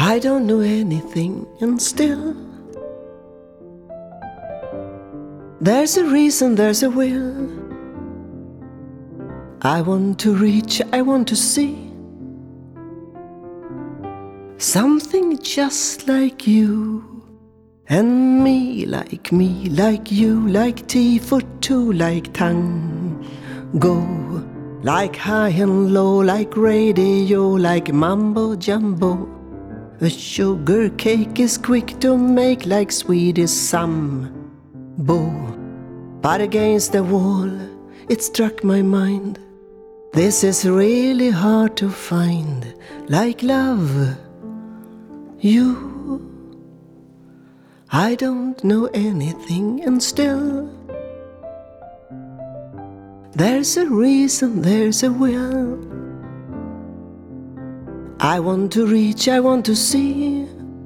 I don't know anything, and still there's a reason, there's a will. I want to reach, I want to see something just like you. And me, like you, like tea for two, like tango, like high and low, like radio, like mambo jumbo. A sugar cake is quick to make, like Swedish sambo. But against the wall, it struck my mind, this is really hard to find, like love, you. I don't know anything, and still there's a reason, there's a will. I want to reach, I want to see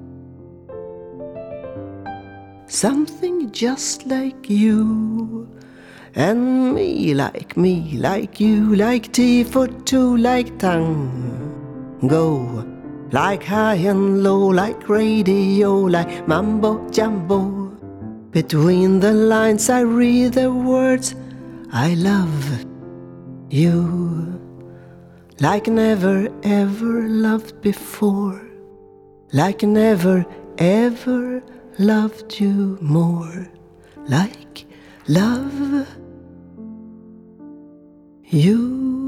something just like you. And me, like you, like tea for two, like tango, like high and low, like radio, like mambo jumbo. Between the lines I read the words, I love you, like never ever loved before, like never ever loved you more, like love you.